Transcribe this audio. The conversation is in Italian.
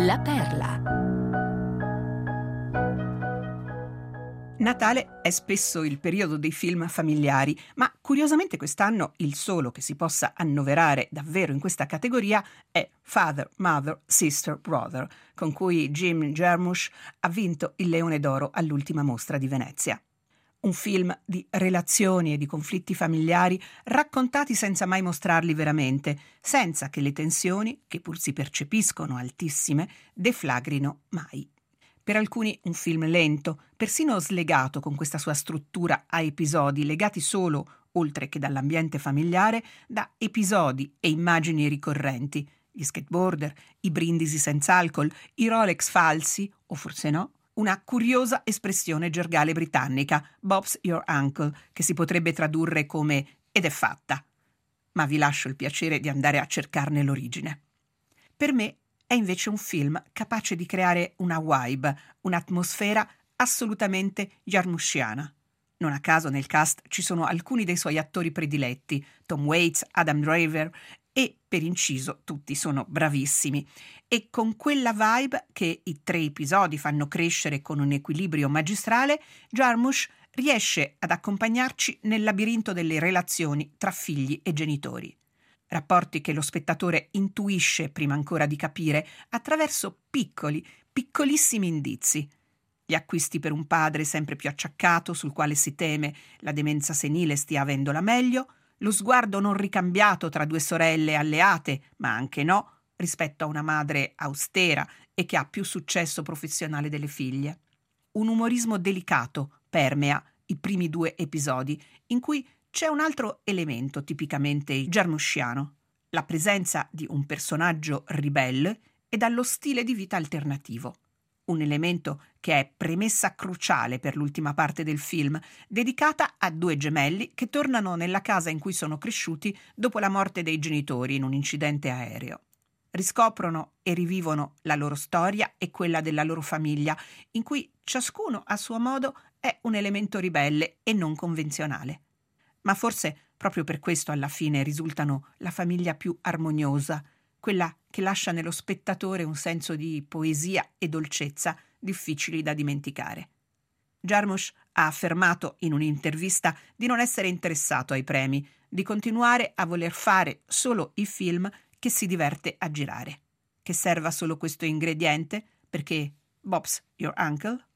La Perla. Natale è spesso il periodo dei film familiari, ma curiosamente quest'anno il solo che si possa annoverare davvero in questa categoria è Father, Mother, Sister, Brother, con cui Jim Jarmusch ha vinto il Leone d'Oro all'ultima mostra di Venezia. Un film di relazioni e di conflitti familiari raccontati senza mai mostrarli veramente, senza che le tensioni, che pur si percepiscono altissime, deflagrino mai. Per alcuni un film lento, persino slegato con questa sua struttura a episodi legati solo, oltre che dall'ambiente familiare, da episodi e immagini ricorrenti. Gli skateboarder, i brindisi senza alcol, i Rolex falsi, o forse no, una curiosa espressione gergale britannica, Bob's your uncle, che si potrebbe tradurre come "ed è fatta". Ma vi lascio il piacere di andare a cercarne l'origine. Per me è invece un film capace di creare una vibe, un'atmosfera assolutamente jarmuschiana. Non a caso nel cast ci sono alcuni dei suoi attori prediletti, Tom Waits, Adam Driver, e per inciso tutti sono bravissimi. E con quella vibe che i 3 episodi fanno crescere con un equilibrio magistrale, Jarmusch riesce ad accompagnarci nel labirinto delle relazioni tra figli e genitori. Rapporti che lo spettatore intuisce prima ancora di capire attraverso piccolissimi indizi. Gli acquisti per un padre sempre più acciaccato, sul quale si teme la demenza senile stia avendola meglio, lo sguardo non ricambiato tra 2 sorelle alleate, ma anche no, rispetto a una madre austera e che ha più successo professionale delle figlie. Un umorismo delicato permea i primi 2 episodi, in cui c'è un altro elemento tipicamente jarmuschiano, la presenza di un personaggio ribelle e dallo stile di vita alternativo. Un elemento che è premessa cruciale per l'ultima parte del film, dedicata a 2 gemelli che tornano nella casa in cui sono cresciuti dopo la morte dei genitori in un incidente aereo. Riscoprono e rivivono la loro storia e quella della loro famiglia, in cui ciascuno a suo modo è un elemento ribelle e non convenzionale. Ma forse proprio per questo alla fine risultano la famiglia più armoniosa, quella che lascia nello spettatore un senso di poesia e dolcezza difficili da dimenticare. Jarmusch ha affermato in un'intervista di non essere interessato ai premi, di continuare a voler fare solo i film che si diverte a girare. Che serva solo questo ingrediente perché Bob's your uncle?